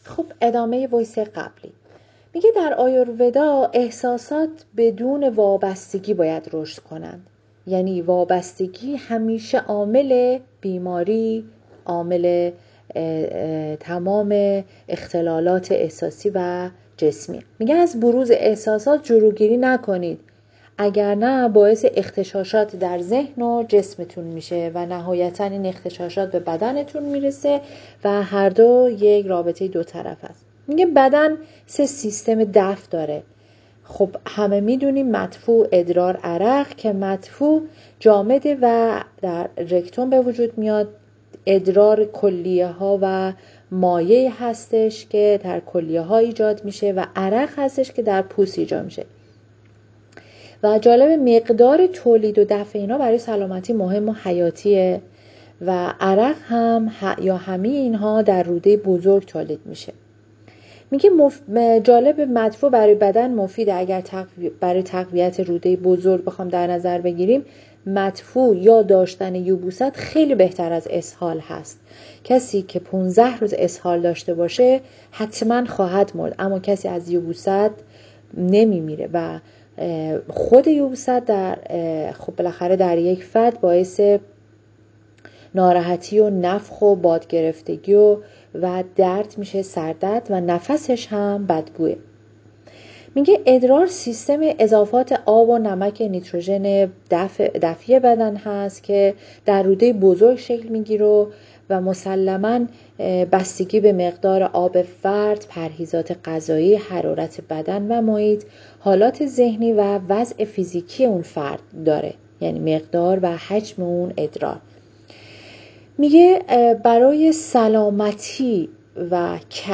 خب ادامه وایس قبلی میگه در آیورودا احساسات بدون وابستگی باید رشد کنند. یعنی وابستگی همیشه عامل بیماری، عامل تمام اختلالات احساسی و جسمی. میگه از بروز احساسات جلوگیری نکنید، اگر نه باعث اغتشاشات در ذهن و جسمتون میشه و نهایتاً این اغتشاشات به بدنتون میرسه و هر دو یک رابطه دو طرف است. میگه بدن 3 سیستم دفع داره. خب همه میدونیم مدفوع، ادرار، عرق، که مدفوع جامده و در رکتوم به وجود میاد. ادرار کلیه ها و مایع هستش که در کلیه ها ایجاد میشه و عرق هستش که در پوست ایجاد میشه. و جالب مقدار تولید و دفع اینا برای سلامتی مهم و حیاتیه و عرق هم یا همه اینها در روده بزرگ تولید میشه. میگه جالب مدفوع برای بدن مفیده. اگر برای تقویت روده بزرگ بخوام در نظر بگیریم، مدفوع یا داشتن یبوست خیلی بهتر از اسهال هست. کسی که 15 روز اسهال داشته باشه حتما خواهد مرد، اما کسی از یبوست نمیمیره و خود یبوست در خب بالاخره در یک فرد باعث ناراحتی و نفخ و باد گرفتگی و درد میشه، سردرد، و نفسش هم بدبوه. میگه ادرار سیستم اضافات آب و نمک نیتروژن دفعی بدن هست که در روده بزرگ شکل میگیره و مسلماً بستگی به مقدار آب فرد، پرهیزات غذایی، حرارت بدن و محیط، حالات ذهنی و وضع فیزیکی اون فرد داره، یعنی مقدار و حجم اون ادرار. میگه برای سلامتی و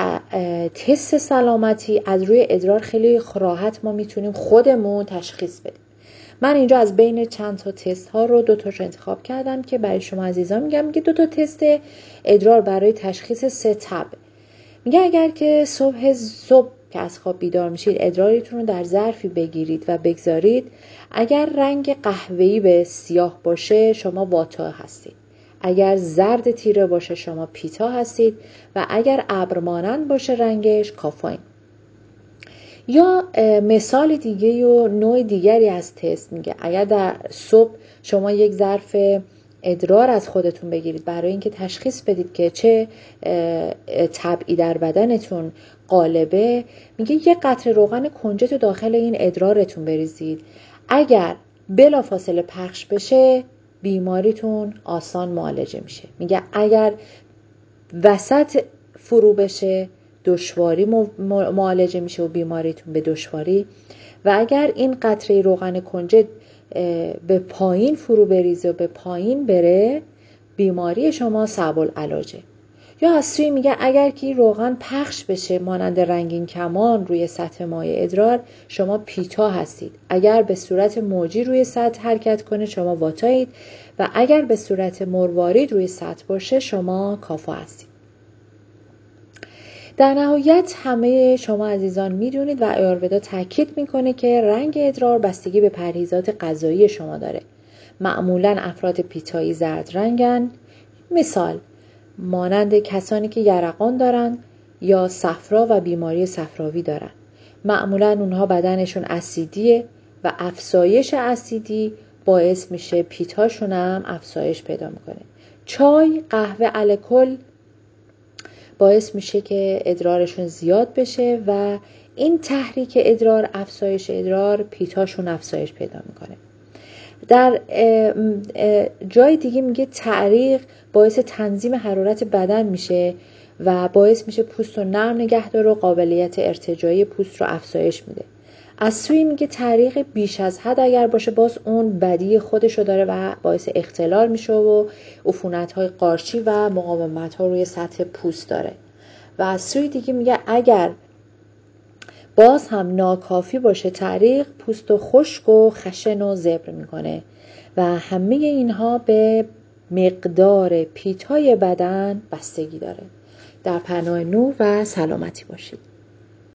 تست سلامتی از روی ادرار خیلی راحت ما میتونیم خودمون تشخیص بدیم. من اینجا از بین چند تا تست ها رو 2 تاش انتخاب کردم که برای شما عزیزان میگم. میگه 2 تا تست ادرار برای تشخیص 3 تب. میگه اگر که صبح که از خواب بیدار میشید ادرارتون رو در ظرفی بگیرید و بگذارید، اگر رنگ قهوه‌ای به سیاه باشه شما واتا هستید، اگر زرد تیره باشه شما پیتا هستید و اگر ابر مانند باشه رنگش کافاین. یا مثال دیگه و نوع دیگری از تست میگه اگر در صبح شما یک ظرف ادرار از خودتون بگیرید برای اینکه تشخیص بدید که چه طبعی در بدنتون غالبه، میگه یک قطره روغن کنجد رو داخل این ادرارتون بریزید. اگر بلافاصله پخش بشه بیماریتون آسان معالجه میشه. میگه اگر وسط فرو بشه دشواری معالجه میشه و بیماریتون به دشواری، و اگر این قطره روغن کنجد به پایین فرو بریزه و به پایین بره بیماری شما صعب العلاجه. یا از سوی میگه اگر که روغن پخش بشه مانند رنگین کمان روی سطح مایع ادرار شما پیتا هستید. اگر به صورت موجی روی سطح حرکت کنه شما واتایید و اگر به صورت مروارید روی سطح باشه شما کافا هستید. در نهایت همه شما عزیزان میدونید و آیورودا تاکید میکنه که رنگ ادرار بستگی به پرهیزات غذایی شما داره. معمولا افراد پیتایی زرد رنگن، مثال مانند کسانی که یرقان دارن یا صفرا و بیماری صفراوی دارن. معمولا اونها بدنشون اسیدیه و افزایش اسیدی باعث میشه پیتاشون هم افزایش پیدا میکنه. چای، قهوه، الکل باعث میشه که ادرارشون زیاد بشه و این تحریک ادرار، افزایش ادرار، پیتاشون افزایش پیدا میکنه. در جای دیگه میگه تعریق باعث تنظیم حرارت بدن میشه و باعث میشه پوست رو نرم نگه داره و قابلیت ارتجاعی پوست رو افزایش میده. از سوی میگه تعریق بیش از حد اگر باشه باز اون بدی خودشو داره و باعث اختلال میشه و عفونت‌های قارچی و مقاومت‌ها روی سطح پوست داره. و از سوی دیگه میگه اگر باز هم ناکافی باشه تعریق پوست و خشک و خشن و زبر میکنه و همه اینها به مقدار پیتای بدن بستگی داره. در پناه نور و سلامتی باشید.